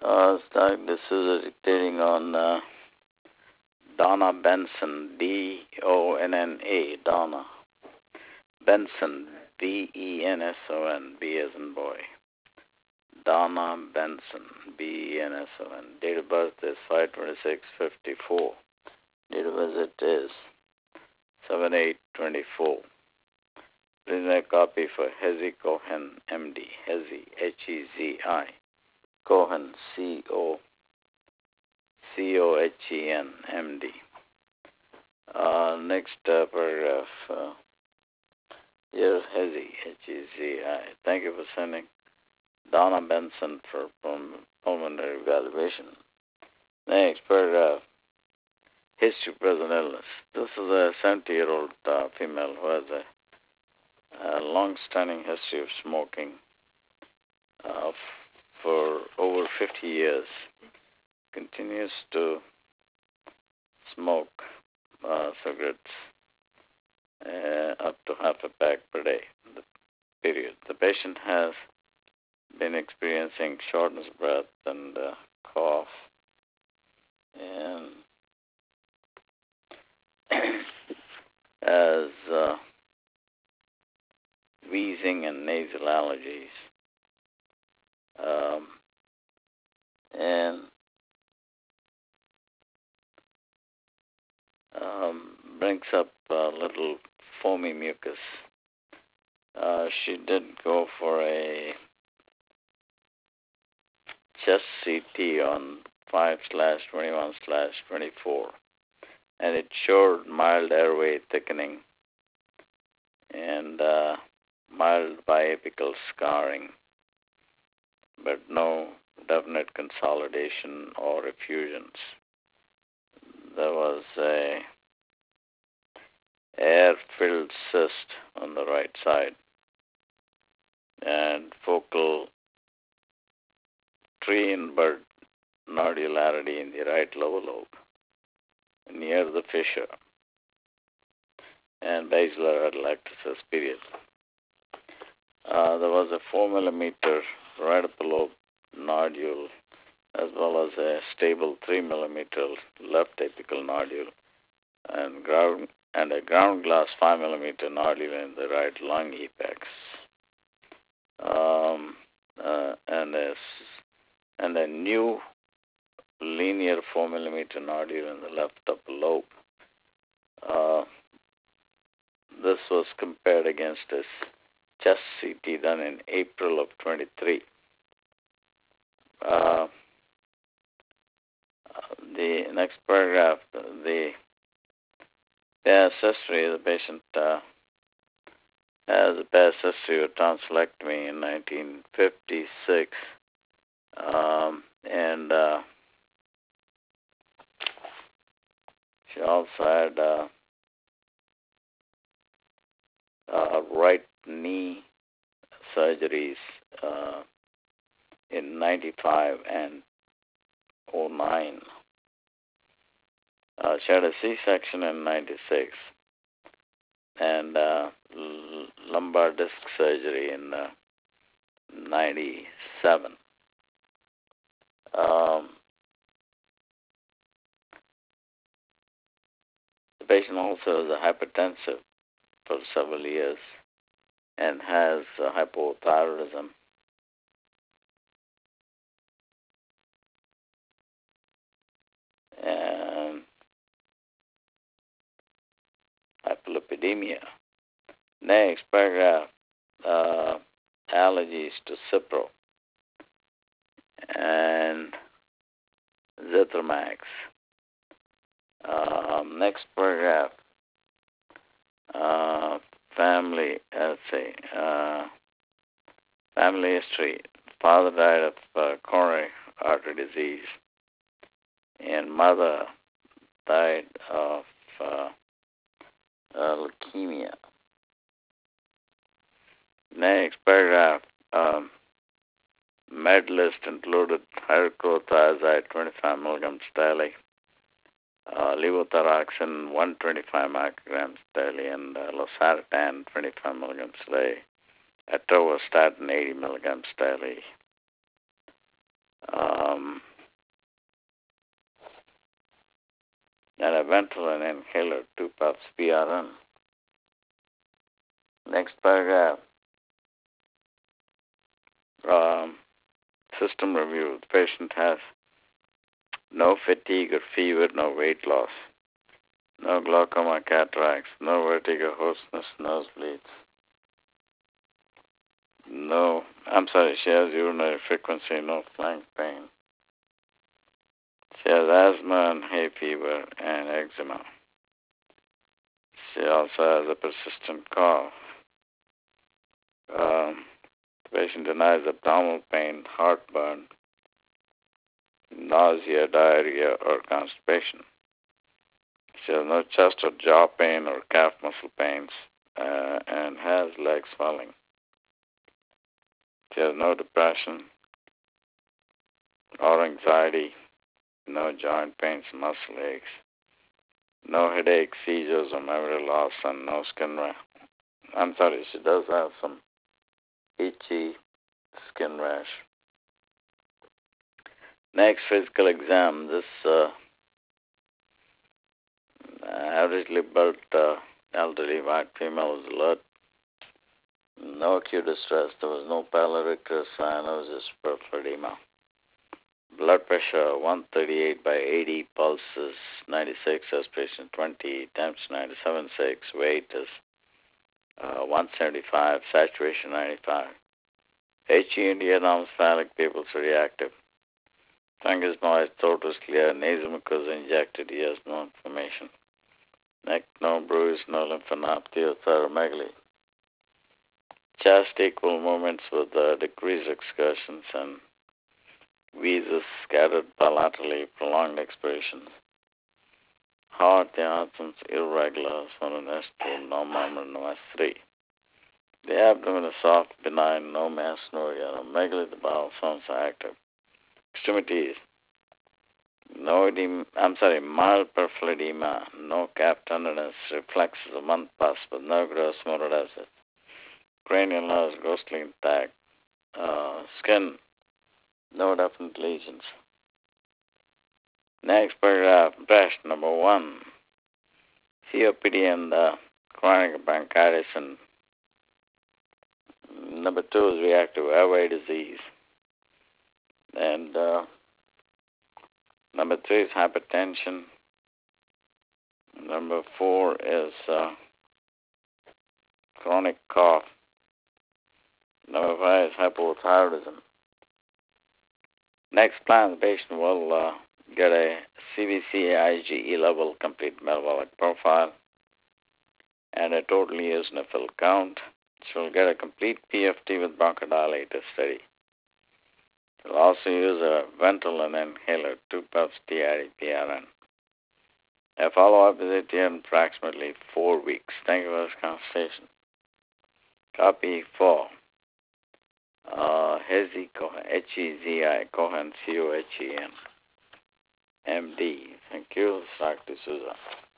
This is dictating on Donna Benson, D-O-N-N-A, Donna Benson, B-E-N-S-O-N, B as in boy. Donna Benson, B-E-N-S-O-N. Date of birth is 5/26/54. Date of visit is 7/8/24. Please make a copy for Hezi Cohen, M.D. Hezi, H-E-Z-I. Cohen, C-O-H-E-N, M.D. Next paragraph. Here's Hezi, H-E-Z-I. Thank you for sending Donna Benson for pulmonary evaluation. Next paragraph. History, present illness. This is a 70-year-old female who has a long-standing history of smoking for over 50 years. Continues to smoke cigarettes up to half a pack per day. The patient has been experiencing shortness of breath and cough and as wheezing and nasal allergies, and brings up a little foamy mucus. She did go for a chest CT on 5/21/24, and it showed mild airway thickening and mild biapical scarring, but no definite consolidation or effusions. There was a air-filled cyst on the right side and focal tree and bird nodularity in the right lower lobe near the fissure and basilar atelectasis period. There was a 4 millimeter right upper lobe nodule as well as a stable 3 millimeter left apical nodule and a ground glass 5 millimeter nodule in the right lung apex. And a new linear 4 millimeter nodule in the left upper lobe. This was compared against his chest CT done in April of 23. The next paragraph, the past history, the patient has a past history of tonsillectomy in 1956, and she also had right knee surgeries in 95 and 09. She had a C-section in 96 and lumbar disc surgery in 97. The patient also is a hypertensive for several years and has hypothyroidism. And hyperlipidemia. Next paragraph, allergies to Cipro and Zithromax. Next paragraph, family history. Father died of coronary artery disease, and mother died of leukemia. Next paragraph, med list included hydrochlorothiazide 25 milligrams daily, levothyroxine 125 micrograms daily, and losartan 25 milligrams daily, atorvastatin 80 milligrams daily. and a Ventolin inhaler, 2 puffs PRN. Next paragraph. System review. The patient has no fatigue or fever, no weight loss, no glaucoma, cataracts, no vertigo, hoarseness, nosebleeds. She has urinary frequency, no flank pain. She has asthma and hay fever and eczema. She also has a persistent cough. The patient denies abdominal pain, heartburn, nausea, diarrhea, or constipation. She has no chest or jaw pain or calf muscle pains and has leg swelling. She has no depression or anxiety, no joint pains, muscle aches, no headaches, seizures, or memory loss, and no skin rash. She does have some itchy skin rash. Next, physical exam. This averagely built elderly white female was alert. No acute distress. There was no pallor, cyanosis, peripheral edema. Blood pressure 138 by 80, pulse is 96, aspiration 20, temps 97.6, weight is 175, saturation 95. HE India non-phallic pupils reactive. Tongue is moist, throat is clear, nasal mucosa injected, he has no inflammation. Neck, no bruise, no lymphadenopathy or thyromegaly. Chest equal movements with decreased excursions and wheezes scattered bilaterally, prolonged expirations. Heart, the heartbeats irregular, so an S2, no murmur, no S3. The abdomen is soft, benign, no mass, no megaly, the bowel sounds active. Extremities, mild peripheral edema, no calf tenderness, reflexes of one pus, but no gross motor deficits. Cranial nerves ghostly intact. Skin, no definite lesions. Next paragraph, breast, number 1. COPD and chronic bronchitis, and number 2 is reactive airway disease. And number 3 is hypertension. Number 4 is chronic cough. Number 5 is hypothyroidism. Next plan, the patient will get a CBC IgE level complete metabolic profile and a total eosinophil count. She will get a complete PFT with bronchodilator study. We'll also use a Ventolin inhaler, 2 puffs TID-PRN. A follow-up is in approximately 4 weeks. Thank you for this conversation. Copy 4. Hezi Cohen, H-E-Z-I, Cohen, C-O-H-E-N, M-D. Thank you, Dr. Souza.